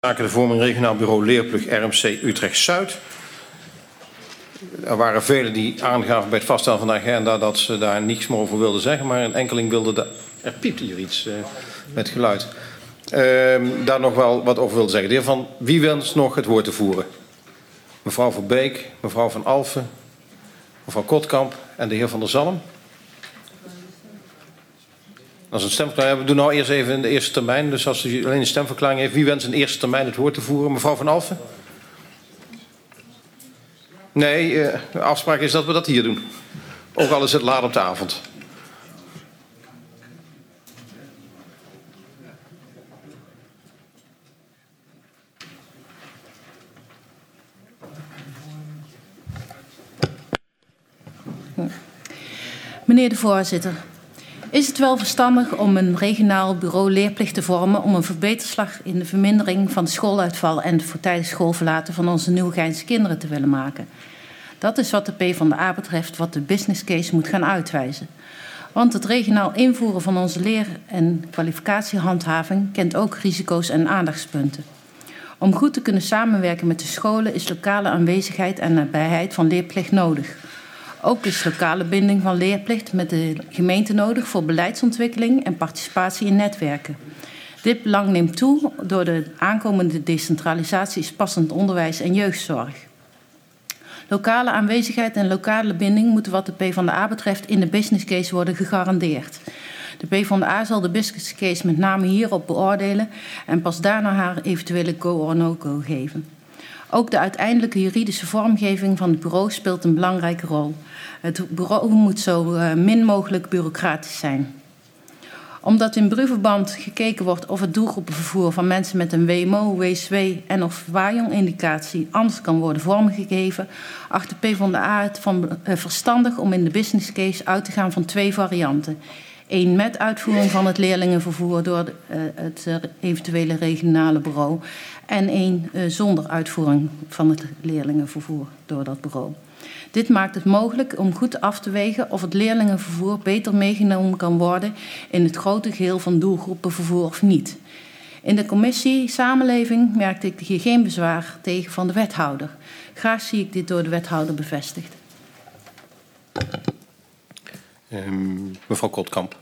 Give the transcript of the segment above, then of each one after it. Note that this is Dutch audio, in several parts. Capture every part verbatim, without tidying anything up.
Zaken de vorming regionaal bureau leerplicht R M C Utrecht-Zuid. Er waren velen die aangaven bij het vaststellen van de agenda dat ze daar niets meer over wilden zeggen, maar een enkeling wilde daar... Er piept hier iets uh, met geluid. Uh, daar nog wel wat over wilde zeggen. De heer Van wie wenst nog het woord te voeren? Mevrouw Van Beek, mevrouw Van Alphen, mevrouw Kotkamp en de heer Van der Zalm. Dat is een stemverklaring. We doen nou eerst even in de eerste termijn. Dus als u alleen een stemverklaring heeft, wie wenst in de eerste termijn het woord te voeren? Mevrouw Van Alphen? Nee, uh, de afspraak is dat we dat hier doen. Ook al is het laat op de avond. Meneer de voorzitter. Is het wel verstandig om een regionaal bureau leerplicht te vormen om een verbeterslag in de vermindering van de schooluitval en het voortijdig schoolverlaten van onze Nieuwegeinse kinderen te willen maken? Dat is wat de PvdA betreft wat de business case moet gaan uitwijzen. Want het regionaal invoeren van onze leer- en kwalificatiehandhaving kent ook risico's en aandachtspunten. Om goed te kunnen samenwerken met de scholen is lokale aanwezigheid en nabijheid van leerplicht nodig. Ook is lokale binding van leerplicht met de gemeente nodig voor beleidsontwikkeling en participatie in netwerken. Dit belang neemt toe door de aankomende decentralisatie passend onderwijs en jeugdzorg. Lokale aanwezigheid en lokale binding moeten wat de PvdA betreft in de business case worden gegarandeerd. De PvdA zal de business case met name hierop beoordelen en pas daarna haar eventuele go or no-go geven. Ook de uiteindelijke juridische vormgeving van het bureau speelt een belangrijke rol. Het bureau moet zo uh, min mogelijk bureaucratisch zijn. Omdat in bruverband gekeken wordt of het doelgroepenvervoer van mensen met een W M O, W S W en of waaijong-indicatie anders kan worden vormgegeven, acht de PvdA het van, uh, verstandig om in de business case uit te gaan van twee varianten. Eén met uitvoering van het leerlingenvervoer door de, uh, het uh, eventuele regionale bureau. En één uh, zonder uitvoering van het leerlingenvervoer door dat bureau. Dit maakt het mogelijk om goed af te wegen of het leerlingenvervoer beter meegenomen kan worden in het grote geheel van doelgroepenvervoer of niet. In de commissie Samenleving merkte ik hier geen bezwaar tegen van de wethouder. Graag zie ik dit door de wethouder bevestigd. Um, mevrouw Kotkamp.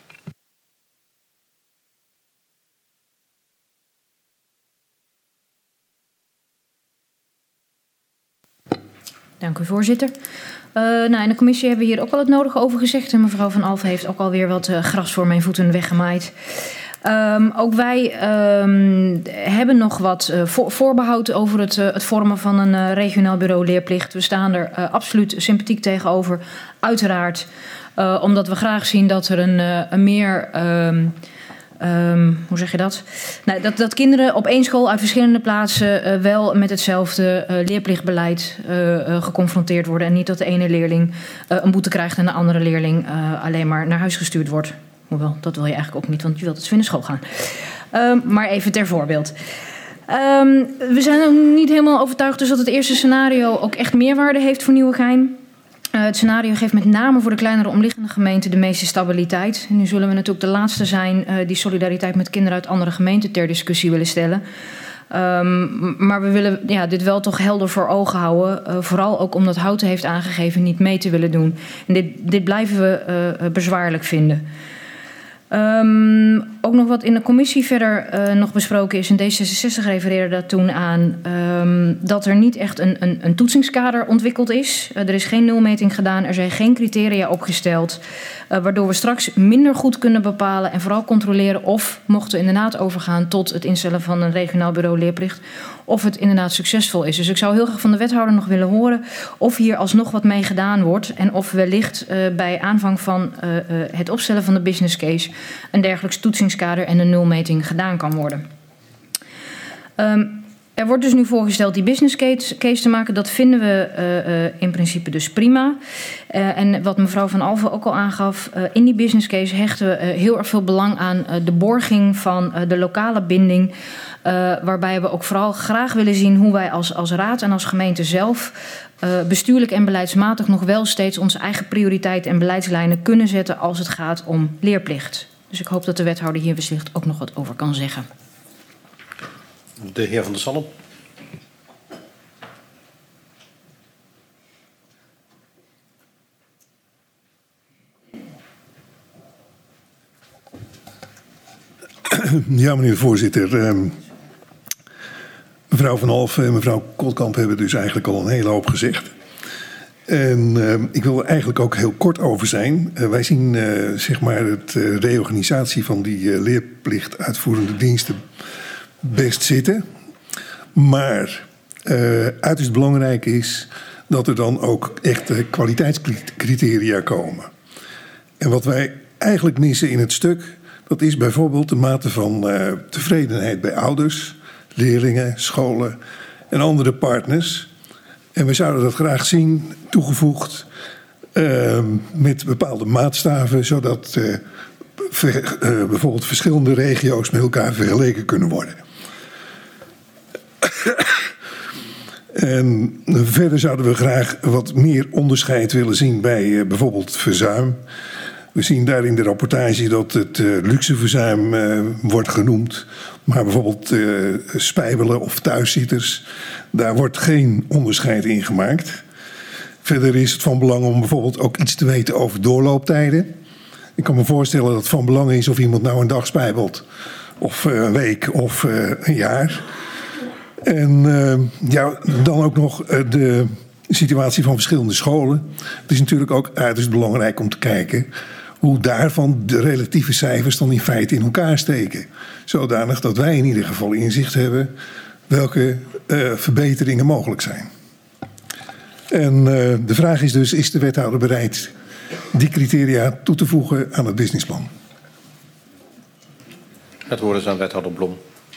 Dank u, voorzitter. Uh, nou, in de commissie hebben we hier ook al het nodige over gezegd. En mevrouw Van Alphen heeft ook alweer wat uh, gras voor mijn voeten weggemaaid. Um, ook wij um, hebben nog wat uh, voor, voorbehoud over het, uh, het vormen van een uh, regionaal bureau leerplicht. We staan er uh, absoluut sympathiek tegenover, uiteraard. Uh, omdat we graag zien dat er een, uh, een meer... Um, Um, hoe zeg je dat? Nou, dat? Dat kinderen op één school uit verschillende plaatsen uh, wel met hetzelfde uh, leerplichtbeleid uh, uh, geconfronteerd worden. En niet dat de ene leerling uh, een boete krijgt en de andere leerling uh, alleen maar naar huis gestuurd wordt. Hoewel, dat wil je eigenlijk ook niet, want je wilt dat ze in de school gaan. Um, maar even ter voorbeeld. Um, we zijn ook niet helemaal overtuigd dus dat het eerste scenario ook echt meerwaarde heeft voor Nieuwegein. Uh, het scenario geeft met name voor de kleinere omliggende gemeenten de meeste stabiliteit. En nu zullen we natuurlijk de laatste zijn uh, die solidariteit met kinderen uit andere gemeenten ter discussie willen stellen. Um, maar we willen ja, dit wel toch helder voor ogen houden. Uh, vooral ook omdat Houten heeft aangegeven niet mee te willen doen. En dit, dit blijven we uh, bezwaarlijk vinden. Um, ook nog wat in de commissie verder uh, nog besproken is, en D zesenzestig refereerde daar toen aan, um, dat er niet echt een, een, een toetsingskader ontwikkeld is. Uh, er is geen nulmeting gedaan, er zijn geen criteria opgesteld, uh, waardoor we straks minder goed kunnen bepalen en vooral controleren of, mochten we inderdaad overgaan tot het instellen van een regionaal bureau leerplicht, of het inderdaad succesvol is. Dus ik zou heel graag van de wethouder nog willen horen of hier alsnog wat mee gedaan wordt en of wellicht uh, bij aanvang van uh, uh, het opstellen van de business case een dergelijks toetsingskader en een nulmeting gedaan kan worden. Um, er wordt dus nu voorgesteld die business case, case te maken. Dat vinden we uh, uh, in principe dus prima. Uh, en wat mevrouw Van Alphen ook al aangaf, uh, in die business case hechten we uh, heel erg veel belang aan uh, de borging van uh, de lokale binding. Uh, waarbij we ook vooral graag willen zien hoe wij als, als raad en als gemeente zelf uh, bestuurlijk en beleidsmatig nog wel steeds onze eigen prioriteiten en beleidslijnen kunnen zetten als het gaat om leerplicht. Dus ik hoop dat de wethouder hier wellicht ook nog wat over kan zeggen. De heer Van der Salm. Ja, meneer de voorzitter. Um, mevrouw Van Alphen en mevrouw Kooltkamp hebben dus eigenlijk al een hele hoop gezegd. En uh, ik wil er eigenlijk ook heel kort over zijn. Uh, wij zien uh, zeg maar het uh, reorganisatie van die uh, leerplicht uitvoerende diensten best zitten. Maar uh, uiterst belangrijk is dat er dan ook echte kwaliteitscriteria komen. En wat wij eigenlijk missen in het stuk, dat is bijvoorbeeld de mate van uh, tevredenheid bij ouders, leerlingen, scholen en andere partners. En we zouden dat graag zien toegevoegd uh, met bepaalde maatstaven, zodat uh, ver, uh, bijvoorbeeld verschillende regio's met elkaar vergeleken kunnen worden. En verder zouden we graag wat meer onderscheid willen zien bij uh, bijvoorbeeld verzuim. We zien daar in de rapportage dat het uh, luxeverzuim uh, wordt genoemd. Maar bijvoorbeeld uh, spijbelen of thuiszitters, daar wordt geen onderscheid in gemaakt. Verder is het van belang om bijvoorbeeld ook iets te weten over doorlooptijden. Ik kan me voorstellen dat het van belang is of iemand nou een dag spijbelt, of uh, een week of uh, een jaar. En uh, ja, dan ook nog uh, de situatie van verschillende scholen. Het is natuurlijk ook uiterst belangrijk om te kijken hoe daarvan de relatieve cijfers dan in feite in elkaar steken. Zodanig dat wij in ieder geval inzicht hebben welke uh, verbeteringen mogelijk zijn. En uh, de vraag is dus, is de wethouder bereid die criteria toe te voegen aan het businessplan? Het woord is aan wethouder Blom.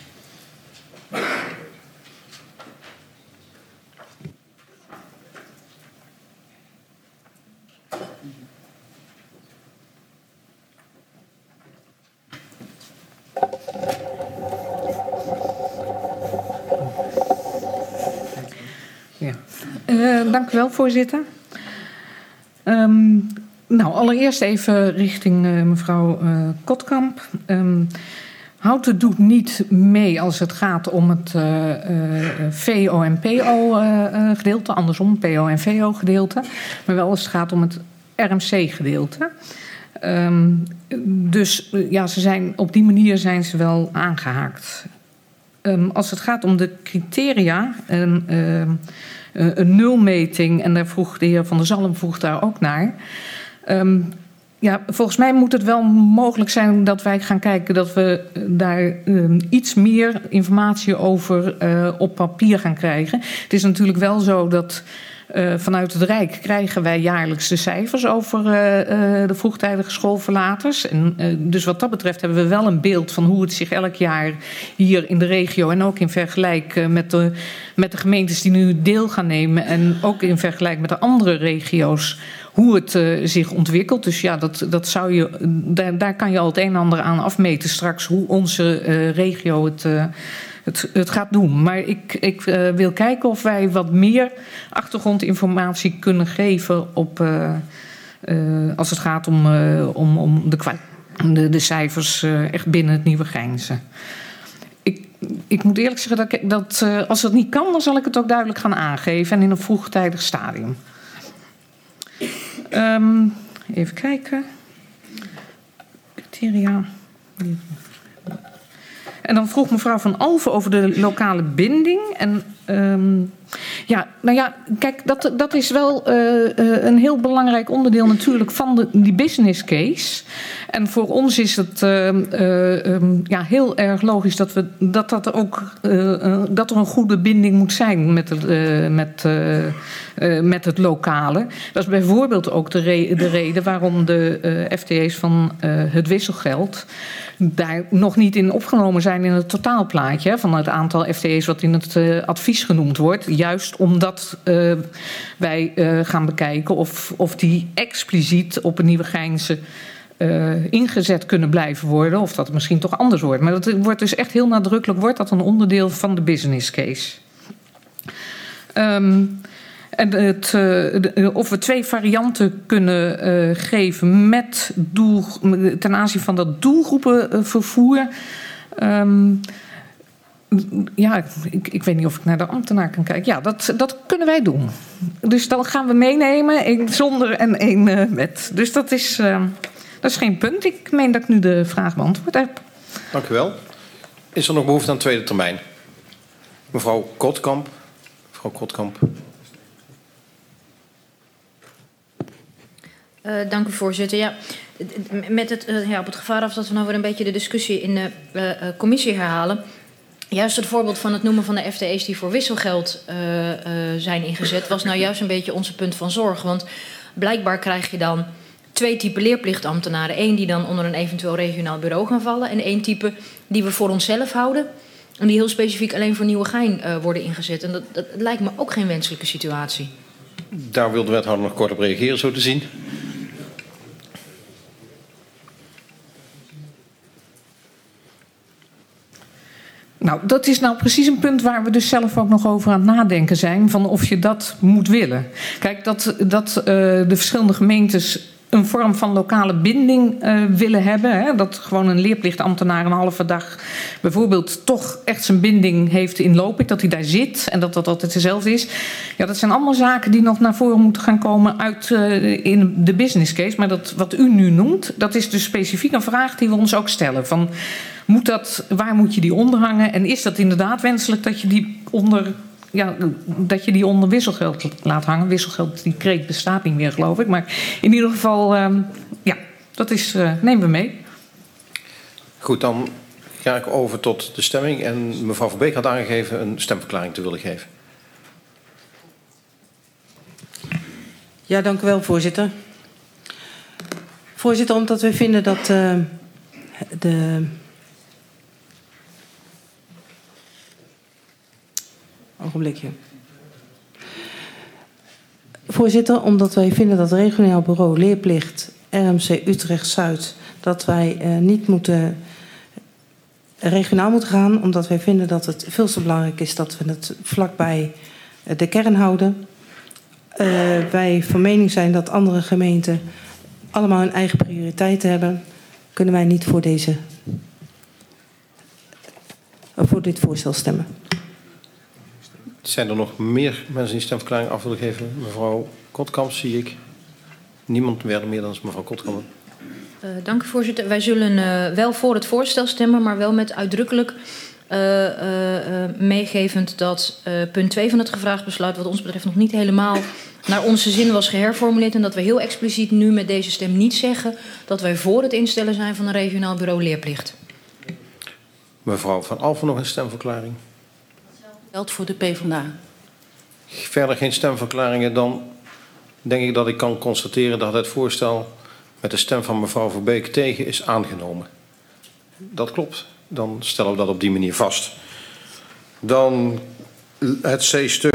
Uh, dank u wel, voorzitter. Um, nou, allereerst even richting uh, mevrouw uh, Kooltkamp. Um, Houten doet niet mee als het gaat om het uh, uh, V O en P O uh, uh, gedeelte, andersom, P O en V O gedeelte, maar wel als het gaat om het R M C gedeelte. Um, dus uh, ja, ze zijn, op die manier zijn ze wel aangehaakt. Um, als het gaat om de criteria, um, uh, een nulmeting, en daar vroeg de heer Van der Zalm vroeg daar ook naar. Um, ja, volgens mij moet het wel mogelijk zijn dat wij gaan kijken dat we daar um, iets meer informatie over uh, op papier gaan krijgen. Het is natuurlijk wel zo dat uh, vanuit het Rijk krijgen wij jaarlijks de cijfers over uh, uh, de vroegtijdige schoolverlaters. En, uh, dus wat dat betreft hebben we wel een beeld van hoe het zich elk jaar hier in de regio en ook in vergelijk uh, met de, met de gemeentes die nu deel gaan nemen en ook in vergelijk met de andere regio's, hoe het uh, zich ontwikkelt. Dus ja, dat, dat zou je, daar, daar kan je al het een en ander aan afmeten straks, hoe onze uh, regio het, uh, het, het gaat doen. Maar ik, ik uh, wil kijken of wij wat meer achtergrondinformatie kunnen geven op, uh, uh, als het gaat om, uh, om, om de, de, de cijfers uh, echt binnen het Nieuwegeinse. Ik, ik moet eerlijk zeggen dat, ik, dat uh, als het niet kan, dan zal ik het ook duidelijk gaan aangeven en in een vroegtijdig stadium. Um, even kijken. Criteria. En dan vroeg mevrouw Van Alphen over de lokale binding. En um, ja, nou ja, kijk, dat, dat is wel uh, uh, een heel belangrijk onderdeel natuurlijk van de, die business case. En voor ons is het uh, uh, um, ja, heel erg logisch dat, we, dat, dat, er ook, uh, uh, dat er een goede binding moet zijn met het, uh, met, uh, uh, met het lokale. Dat is bijvoorbeeld ook de, re- de reden waarom de uh, F T E's van uh, het wisselgeld daar nog niet in opgenomen zijn in het totaalplaatje, hè, van het aantal F T E's wat in het uh, advies genoemd wordt. Juist omdat uh, wij uh, gaan bekijken of, of die expliciet op een Nieuwegeinse uh, ingezet kunnen blijven worden, of dat het misschien toch anders wordt. Maar dat wordt dus echt heel nadrukkelijk, wordt dat een onderdeel van de business case. Um, En het, uh, de, of we twee varianten kunnen uh, geven met doel, ten aanzien van dat doelgroepenvervoer. Um, Ja, ik, ik weet niet of ik naar de ambtenaar kan kijken. Ja, dat, dat kunnen wij doen. Dus dan gaan we meenemen, één zonder en één uh, met. Dus dat is, uh, dat is geen punt. Ik meen dat ik nu de vraag beantwoord heb. Dank u wel. Is er nog behoefte aan tweede termijn? Mevrouw Kotkamp. Mevrouw Kotkamp. Uh, dank u, voorzitter. Ja, met het, uh, ja, op het gevaar af dat we nou weer een beetje de discussie in de uh, uh, commissie herhalen. Juist het voorbeeld van het noemen van de F T E's die voor wisselgeld uh, uh, zijn ingezet, was nou juist een beetje onze punt van zorg. Want blijkbaar krijg je dan twee typen leerplichtambtenaren. Eén die dan onder een eventueel regionaal bureau gaan vallen. En één type die we voor onszelf houden. En die heel specifiek alleen voor Nieuwegein uh, worden ingezet. En dat, dat lijkt me ook geen wenselijke situatie. Daar wil de wethouder nog kort op reageren, zo te zien. Nou, dat is nou precies een punt waar we dus zelf ook nog over aan het nadenken zijn. Van of je dat moet willen. Kijk, dat, dat uh, de verschillende gemeentes een vorm van lokale binding uh, willen hebben. Hè? Dat gewoon een leerplichtambtenaar een halve dag bijvoorbeeld toch echt zijn binding heeft in Lopik. Dat hij daar zit en dat dat altijd dezelfde is. Ja, dat zijn allemaal zaken die nog naar voren moeten gaan komen uit uh, in de business case. Maar dat wat u nu noemt, dat is dus specifiek een vraag die we ons ook stellen. Van, moet dat, waar moet je die onder hangen? En is dat inderdaad wenselijk dat je die onder... Ja, dat je die onder wisselgeld laat hangen. Wisselgeld, die kreet bestaat niet meer, geloof ik. Maar in ieder geval, um, ja, dat is, uh, nemen we mee. Goed, dan ga ik over tot de stemming. En mevrouw Verbeek had aangegeven een stemverklaring te willen geven. Ja, dank u wel, voorzitter. Voorzitter, omdat we vinden dat uh, de... Ogenblikje. Voorzitter, omdat wij vinden dat regionaal bureau leerplicht R M C Utrecht-Zuid, dat wij uh, niet moeten regionaal moeten gaan, omdat wij vinden dat het veel te belangrijk is dat we het vlakbij uh, de kern houden. Uh, wij van mening zijn dat andere gemeenten allemaal hun eigen prioriteiten hebben, kunnen wij niet voor deze uh, voor dit voorstel stemmen. Zijn er nog meer mensen die stemverklaring af willen geven? Mevrouw Kotkamp zie ik. Niemand meer dan mevrouw Kotkamp. Uh, dank u, voorzitter. Wij zullen uh, wel voor het voorstel stemmen, maar wel met uitdrukkelijk uh, uh, uh, meegevend dat uh, punt twee van het gevraagd besluit wat ons betreft nog niet helemaal naar onze zin was geherformuleerd. En dat we heel expliciet nu met deze stem niet zeggen dat wij voor het instellen zijn van een regionaal bureau leerplicht. Mevrouw Van Alphen nog een stemverklaring. Geldt voor de PvdA. Verder geen stemverklaringen, dan denk ik dat ik kan constateren dat het voorstel met de stem van mevrouw Verbeek tegen is aangenomen. Dat klopt. Dan stellen we dat op die manier vast. Dan het C-stuk